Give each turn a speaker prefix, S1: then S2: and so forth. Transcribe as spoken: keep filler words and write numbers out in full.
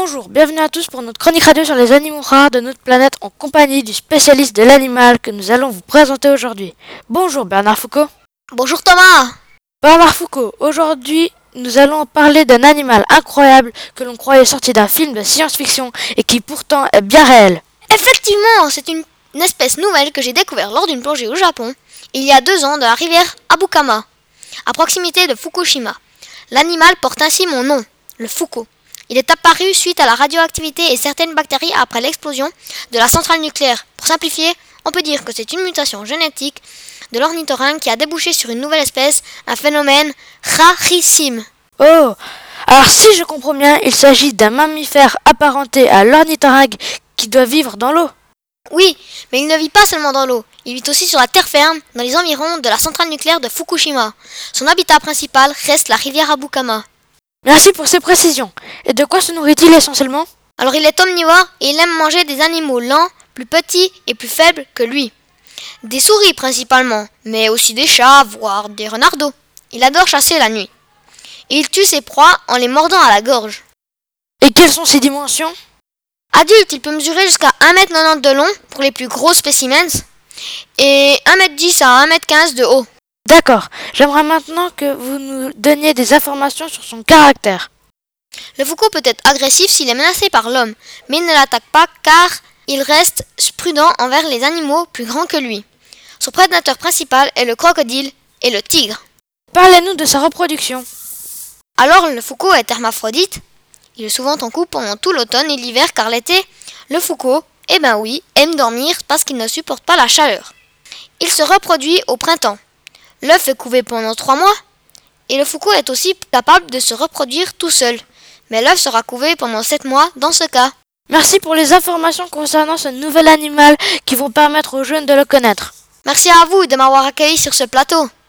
S1: Bonjour, bienvenue à tous pour notre chronique radio sur les animaux rares de notre planète en compagnie du spécialiste de l'animal que nous allons vous présenter aujourd'hui. Bonjour Bernard Foucault.
S2: Bonjour Thomas.
S1: Bernard Foucault, aujourd'hui nous allons parler d'un animal incroyable que l'on croyait sorti d'un film de science-fiction et qui pourtant est bien réel.
S2: Effectivement, c'est une, une espèce nouvelle que j'ai découverte lors d'une plongée au Japon, il y a deux ans dans la rivière Abukama, à proximité de Fukushima. L'animal porte ainsi mon nom, le Foucault. Il est apparu suite à la radioactivité et certaines bactéries après l'explosion de la centrale nucléaire. Pour simplifier, on peut dire que c'est une mutation génétique de l'ornithorynque qui a débouché sur une nouvelle espèce, un phénomène rarissime.
S1: Oh, alors si je comprends bien, il s'agit d'un mammifère apparenté à l'ornithorynque qui doit vivre dans l'eau.
S2: Oui, mais il ne vit pas seulement dans l'eau, il vit aussi sur la terre ferme, dans les environs de la centrale nucléaire de Fukushima. Son habitat principal reste la rivière Abukama.
S1: Merci pour ces précisions. Et de quoi se nourrit-il essentiellement ?
S2: Alors il est omnivore et il aime manger des animaux lents, plus petits et plus faibles que lui. Des souris principalement, mais aussi des chats, voire des renardeaux. Il adore chasser la nuit. Et il tue ses proies en les mordant à la gorge.
S1: Et quelles sont ses dimensions ?
S2: Adulte, il peut mesurer jusqu'à un mètre quatre-vingt-dix de long pour les plus gros spécimens et un mètre dix à un mètre quinze de haut.
S1: D'accord, j'aimerais maintenant que vous nous donniez des informations sur son caractère.
S2: Le Foucault peut être agressif s'il est menacé par l'homme, mais il ne l'attaque pas car il reste prudent envers les animaux plus grands que lui. Son prédateur principal est le crocodile et le tigre.
S1: Parlez-nous de sa reproduction.
S2: Alors le Foucault est hermaphrodite. Il est souvent en couple pendant tout l'automne et l'hiver car l'été, le Foucault, eh ben oui, aime dormir parce qu'il ne supporte pas la chaleur. Il se reproduit au printemps. L'œuf est couvé pendant trois mois et le Foucault est aussi capable de se reproduire tout seul. Mais l'œuf sera couvé pendant sept mois dans ce cas.
S1: Merci pour les informations concernant ce nouvel animal qui vont permettre aux jeunes de le connaître.
S2: Merci à vous de m'avoir accueilli sur ce plateau.